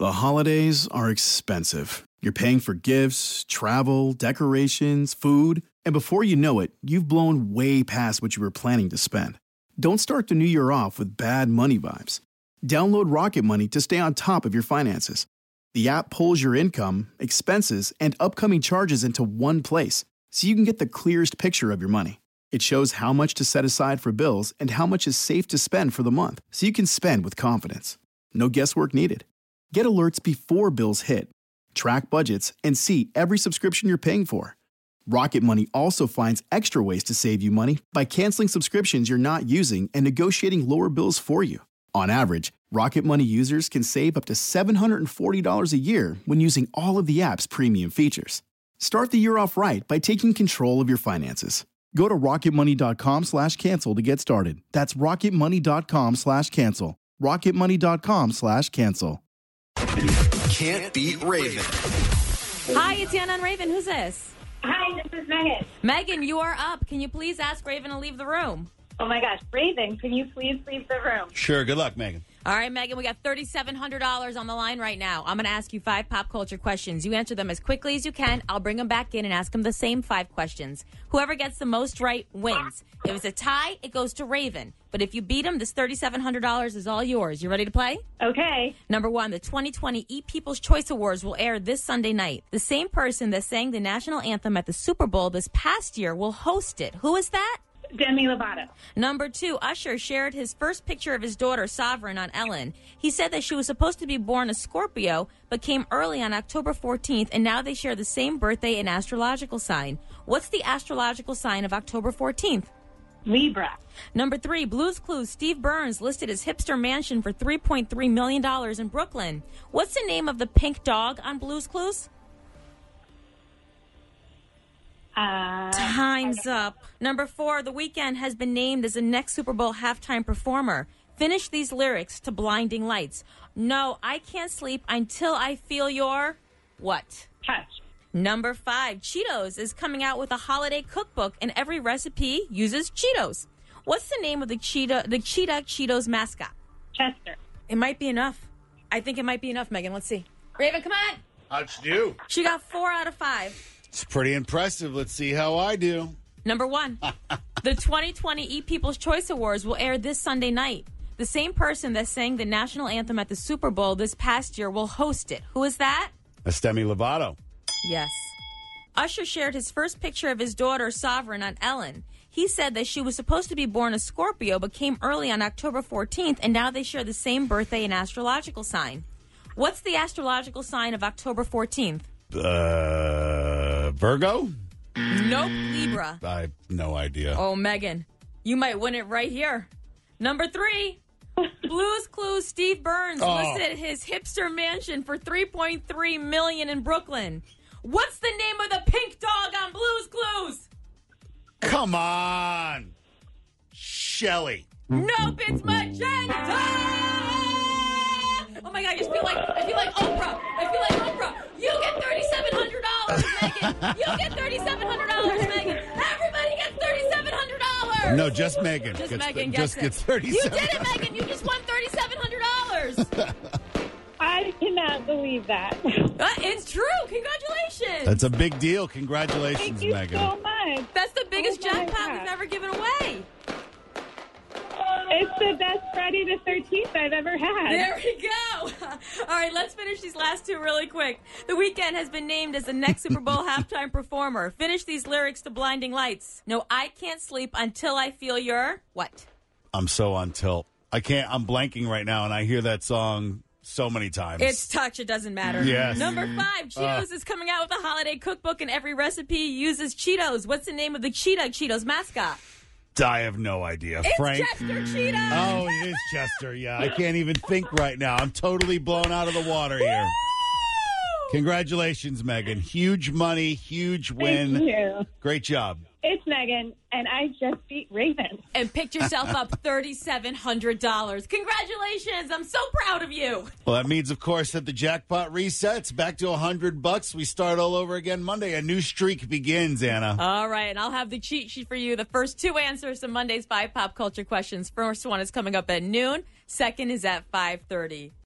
The holidays are expensive. You're paying for gifts, travel, decorations, food, and before you know it, you've blown way past what you were planning to spend. Don't start the new year off with bad money vibes. Download Rocket Money to stay on top of your finances. The app pulls your income, expenses, and upcoming charges into one place, so you can get the clearest picture of your money. It shows how much to set aside for bills and how much is safe to spend for the month, so you can spend with confidence. No guesswork needed. Get alerts before bills hit. Track budgets and see every subscription you're paying for. Rocket Money also finds extra ways to save you money by canceling subscriptions you're not using and negotiating lower bills for you. On average, Rocket Money users can save up to $740 a year when using all of the app's premium features. Start the year off right by taking control of your finances. Go to rocketmoney.com/cancel to get started. That's rocketmoney.com/cancel. rocketmoney.com/cancel. Can't beat Raven. Hi, it's Yana and Raven. Who's this? Hi, this is Megan. Megan, you are up. Can you please ask Raven to leave the room? Oh my gosh, Raven, can you please leave the room? Sure. Good luck, Megan. All right, Megan, we got $3,700 on the line right now. I'm going to ask you 5 pop culture questions. You answer them as quickly as you can. I'll bring them back in and ask them the same 5 questions. Whoever gets the most right wins. If it's a tie, it goes to Raven. But if you beat him, this $3,700 is all yours. You ready to play? Okay. Number 1, the 2020 Eat People's Choice Awards will air this Sunday night. The same person that sang the national anthem at the Super Bowl this past year will host it. Who is that? Demi Lovato. Number 2, Usher shared his first picture of his daughter, Sovereign, on Ellen. He said that she was supposed to be born a Scorpio, but came early on October 14th, and now they share the same birthday and astrological sign. What's the astrological sign of October 14th? Libra. Number 3, Blue's Clues Steve Burns listed his hipster mansion for $3.3 million in Brooklyn. What's the name of the pink dog on Blue's Clues? Time's up. Number 4, The Weeknd has been named as the next Super Bowl halftime performer. Finish these lyrics to Blinding Lights. No, I can't sleep until I feel your... what? Touch. Number 5, Cheetos is coming out with a holiday cookbook, and every recipe uses Cheetos. What's the name of the Cheetah Cheetos mascot? Chester. It might be enough. I think it might be enough, Megan. Let's see. Raven, come on. How'd you do? She got 4 out of 5. It's pretty impressive. Let's see how I do. Number 1, the 2020 Eat People's Choice Awards will air this Sunday night. The same person that sang the national anthem at the Super Bowl this past year will host it. Who is that? That's Demi Lovato. Yes. Usher shared his first picture of his daughter, Sovereign, on Ellen. He said that she was supposed to be born a Scorpio, but came early on October 14th, and now they share the same birthday and astrological sign. What's the astrological sign of October 14th? Virgo? Nope, Libra. I have no idea. Oh, Megan, you might win it right here. Number 3, Blue's Clues Steve Burns listed his hipster mansion for $3.3 million in Brooklyn. What's the name of the pink dog on Blue's Clues? Come on. Shelly. Nope, it's Magenta! Oh my God, I feel like Oprah. You get $3,700, Megan. You get $3,700, Megan. Everybody gets $3,700. No, just Megan. Just Megan gets $3,700. You did it, Megan. You just won $3,700. I cannot believe that. It's true. Congratulations. That's a big deal. Congratulations, Thank you Megan. so much. That's the biggest Oh my jackpot God. we've ever given away. It's the best Friday the 13th I've ever had. There we go. All right, let's finish these last 2 really quick. The Weeknd has been named as the next Super Bowl halftime performer. Finish these lyrics to Blinding Lights. No, I can't sleep until I feel your... what? I'm so on tilt. I can't. I'm blanking right now, and I hear that song so many times. It's Touch. It doesn't matter. Yes. Number 5, Cheetos is coming out with a holiday cookbook, and every recipe uses Cheetos. What's the name of the Cheetos mascot? I have no idea. It's Frank? Chester Cheetah. Oh, it is Chester. Yeah, I can't even think right now. I'm totally blown out of the water here. Congratulations, Megan. Huge money, huge win. Thank you. Great job. It's Megan, and I just beat Raven. And picked yourself up $3,700. Congratulations. I'm so proud of you. Well, that means, of course, that the jackpot resets back to $100. We start all over again Monday. A new streak begins, Anna. All right, and I'll have the cheat sheet for you. The first 2 answers to Monday's 5 pop culture questions. First one is coming up at noon. Second is at 5:30.